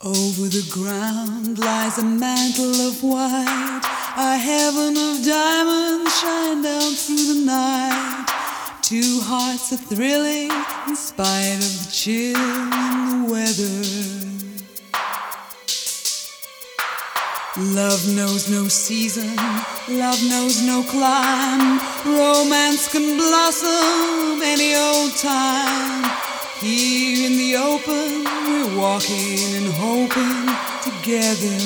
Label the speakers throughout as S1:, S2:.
S1: Over the ground lies a mantle of white, a heaven of diamonds shine down through the night. Two hearts are thrilling in spite of the chill in the weather. Love knows no season, love knows no clime. Romance can blossom any old time. Here in the open, we're walking and hoping together.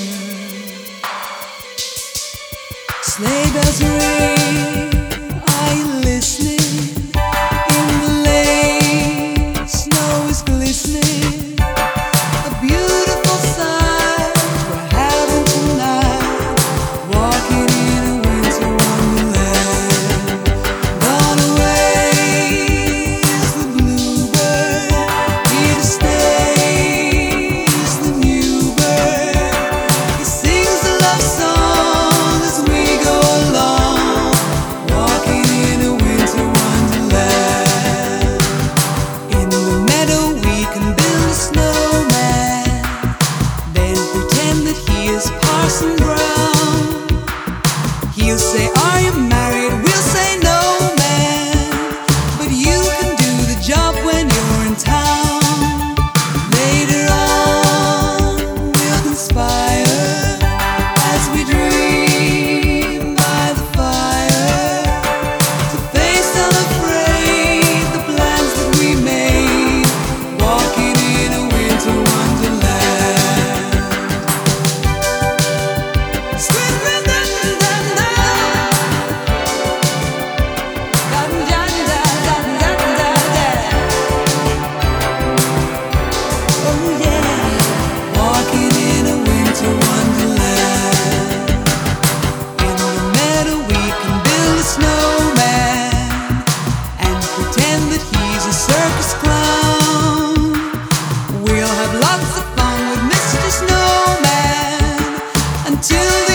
S1: Sleigh bells ring, are you listening? In the lane, snow is glistening. A beautiful sight we're having tonight, walking in a winter wonderland. Gone away is the bluebird, here to stay is the new bird. He sings a love song as we go along, walking in a winter wonderland. In the meadow we can build a snowman, then pretend that he is Parson Brown. He'll say, "Are you married?" We'll say, "No, man, but you can do the job when you're in town." Later on we'll conspire as we dream by the fire, to face unafraid the plans that we made, walking in a winter wonderland. Oh yeah, walking in a winter wonderland. In the meadow we can build a snowman and pretend that he's a circus clown. We'll have lots of fun with Mr. Snowman until